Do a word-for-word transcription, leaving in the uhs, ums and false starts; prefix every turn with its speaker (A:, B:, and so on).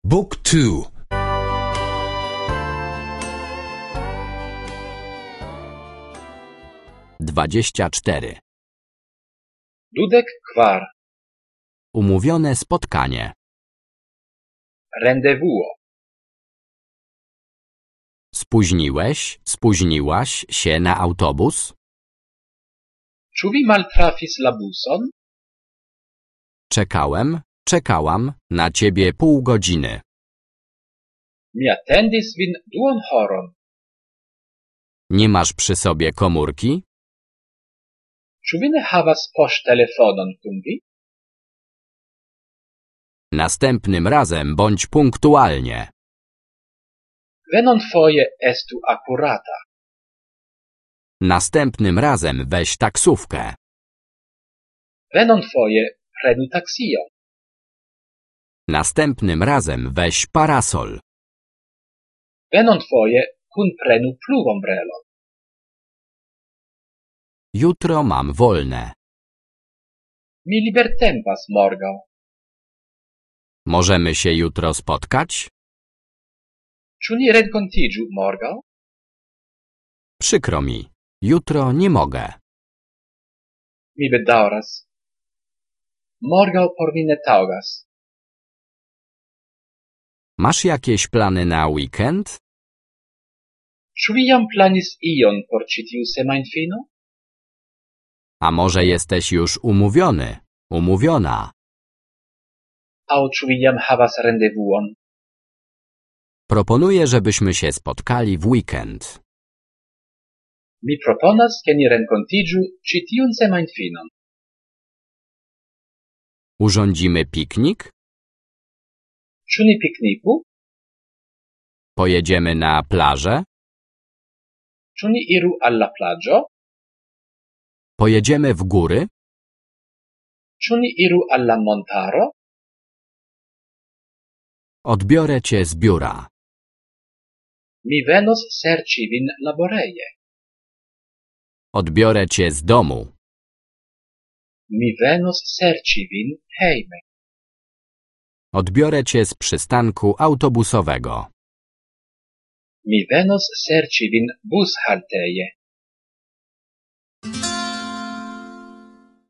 A: Book two.
B: Dwadzieścia cztery.
C: Dudek kvar.
B: Umówione spotkanie.
C: Rendevuo.
B: Spóźniłeś, spóźniłaś się na autobus?
C: Ĉu vi maltrafis la buson?
B: Czekałem, czekałam na ciebie pół godziny.
C: Mi attendis vin duon horon.
B: Nie masz przy sobie komórki?
C: Ĉu vi ne havas poŝtelefonon kun vi?
B: Następnym razem bądź punktualnie.
C: Venonfoje estu akurata.
B: Następnym razem weź taksówkę.
C: Venonfoje prenu taksion.
B: Następnym razem weź parasol.
C: Venonfoje kunprenu pluvombrelon.
B: Jutro mam wolne.
C: Mi libertempas morgaŭ.
B: Możemy się jutro spotkać?
C: Ĉu ni renkontiĝu morgaŭ?
B: Przykro mi. Jutro nie mogę.
C: Mi bedaŭras. Morgaŭ por mi ne taŭgas.
B: Masz jakieś plany na weekend?
C: Ĉu vi jam planis ion por ĉi tiu semajnfino?
B: A może jesteś już umówiony, umówiona?
C: Aŭ ĉu vi jam havas rendevuon?
B: Proponuję, żebyśmy się spotkali w weekend.
C: Mi proponas, ke ni renkontiĝu ĉi tiun semajnfinon.
B: Urządzimy piknik?
C: Ĉu ni pikniku?
B: Pojedziemy na plażę?
C: Ĉu ni iru al la plaĝo?
B: Pojedziemy w góry?
C: Ĉu ni iru al la montaro?
B: Odbiorę cię z biura.
C: Mi venos serĉi vin laboreje.
B: Odbiorę cię z domu.
C: Mi venos serĉi vin hejme.
B: Odbiorę cię z przystanku autobusowego.
C: Mi venos serĉi vin bushalteje.